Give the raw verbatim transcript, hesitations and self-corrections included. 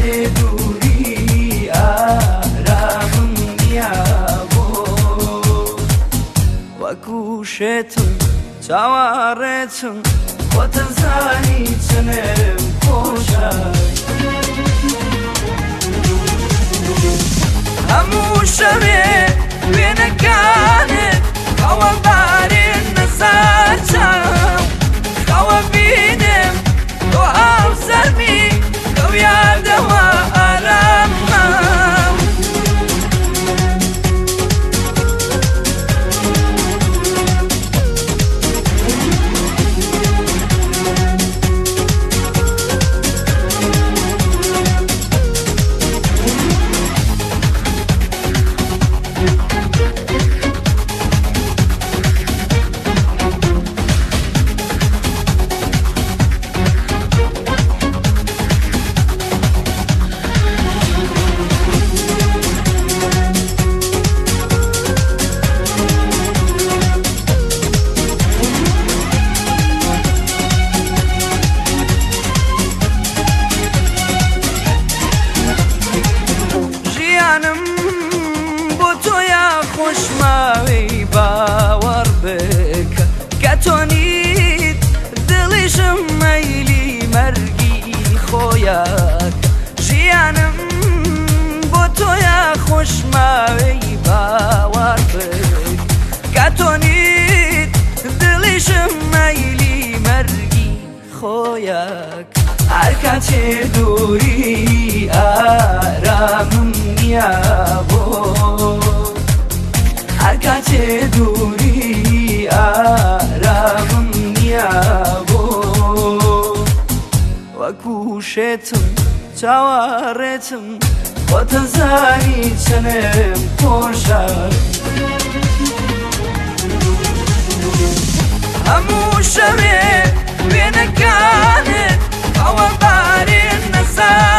تێ دووری ئارامم نییە بۆ وەکو شێتم چاوەڕێتم خۆتەزانی چنێم خۆشە هەموو شەوێ وێنەکانت خەوە بارێن نەسەر چاو خەوە بینم تۆ ئاو سەرمی ئەو یادەوە ئارامە خۆشماوەی باوەڕ بکە کە تۆ نیت دڵیشم مەیلی مەرگی خۆیەکە ژیانم بۆ تۆیە خۆشماوەی باوەڕ بکە کە تۆ نیت دڵیشم مەیلی مەرگی خۆیەکە هەر کاتێ دووری ئارامم نییە بۆ هەر کاتێ دووری ئارامم نییە بۆ وەکو شێتم چاوەڕێتم خۆتەزانی چنێم خۆشە هەموو شەوێ وێنەکانت ئەوە بارێن نەسەر